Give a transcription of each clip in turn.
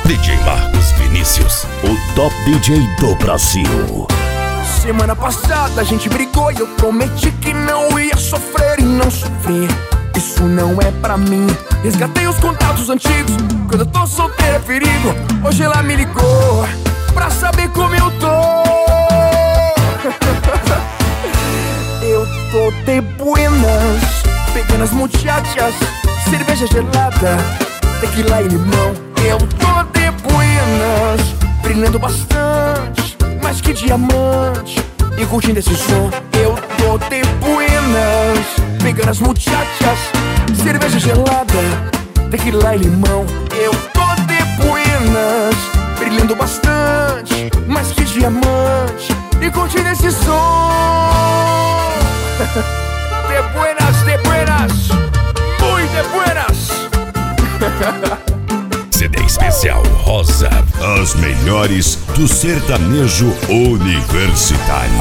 DJ Marcos Vinícius, o top DJ do Brasil. Semana passada a gente brigou e eu prometi que não ia sofrer e não sofri. Isso não é pra mim. Resgatei os contatos antigos. Quando eu tô solteiro é perigo. Hoje ela me ligou pra saber como eu tô. Eu tô de buenas, pegando as muchachas, cerveja gelada, tequila e limão. Eu tô de buenas, brilhando bastante, mais que diamante, e curtindo esse som. Eu tô de buenas, pegando as muchachas, cerveja gelada, tequila e limão. Eu tô de buenas, brilhando bastante, mais que diamante, e curtindo esse som. De buenas, muy de buenas. CD especial Rosa, as melhores do sertanejo universitário.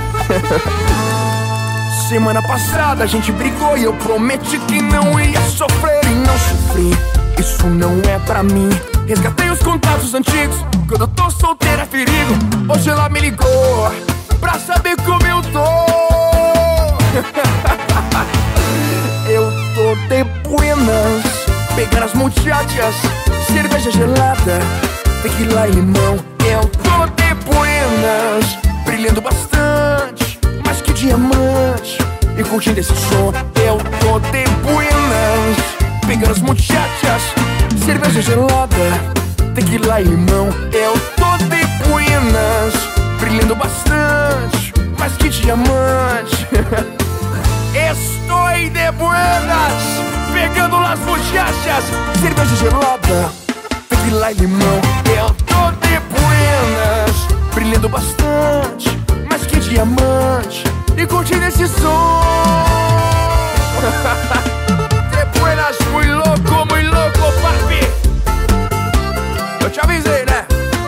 Semana passada a gente brigou e eu prometi que não ia sofrer e não sofri. Isso não é pra mim. Resgatei os contatos antigos. Quando eu tô solteiro é perigo. Hoje ela me ligou pra saber como eu tô. Eu tô de buenas, pegando as muchachas, cerveja gelada, tequila e limão. Eu tô de buenas, brilhando bastante, mais que diamante, e curtindo esse som. Eu tô de buenas, pegando as muchachas, cerveja gelada, tequila e limão. Eu tô de buenas, brilhando bastante, mais que diamante. Estou de buenas, pegando las muchachas, cerveja gelada, tequila e limão. Eu tô de buenas, brilhando bastante, mais que diamante, e curtindo esse som. De buenas, muy louco, papi. Eu te avisei, né?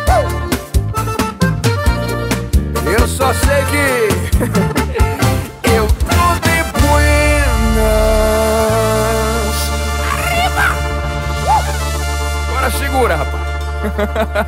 Eu só sei que eu tô de buenas. Arriba! Agora segura, rapaz.